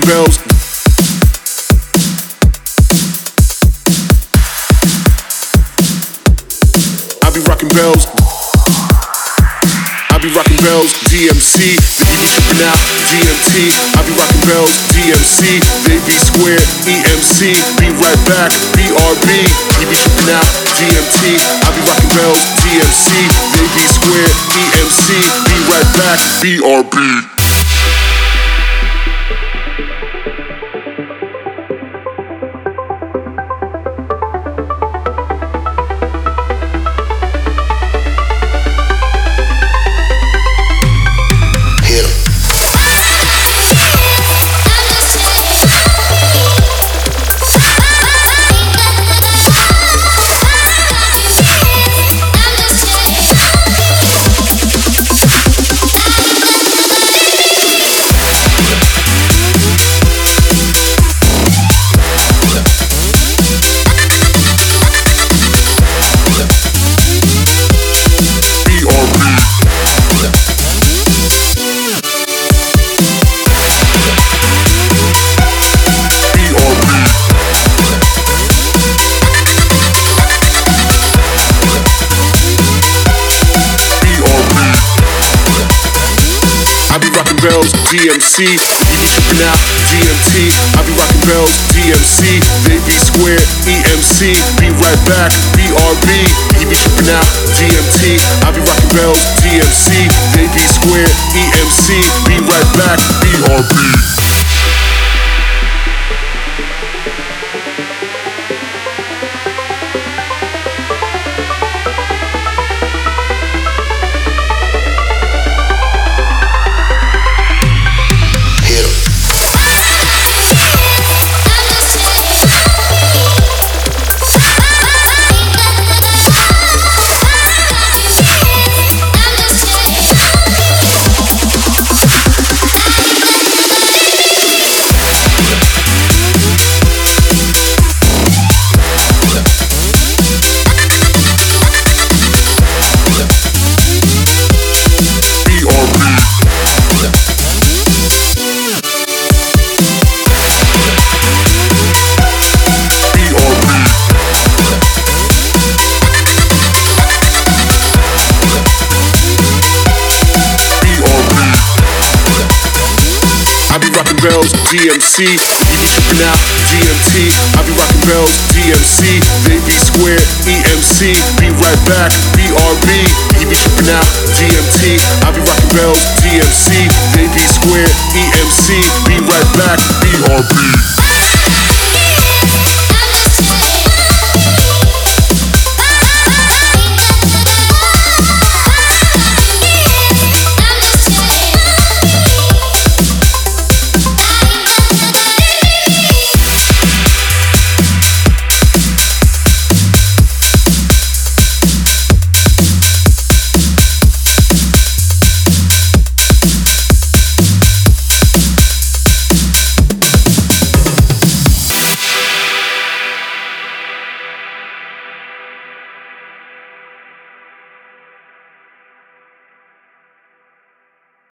bells. I be rocking bells. I be rocking bells, DMC, they be tripping out, GMT. I be rocking bells, DMC, they be square, EMC. Be right back, BRB, he be tripping out, GMT. I be rocking bells, DMC, they be square, EMC. Be right back, BRB. Bells, DMC, he be tripping out, GMT. I be rocking bells, DMC, they be square, EMC. Be right back, BRB, he be tripping out, GMT. I be rocking bells, DMC, they be square, EMC. Be right back, BRB. Bells, DMC, he be tripping out, GMT. I be rocking bells, DMC, they be square, EMC. Be right back, BRB, he be tripping out, GMT. I be rocking bells, DMC,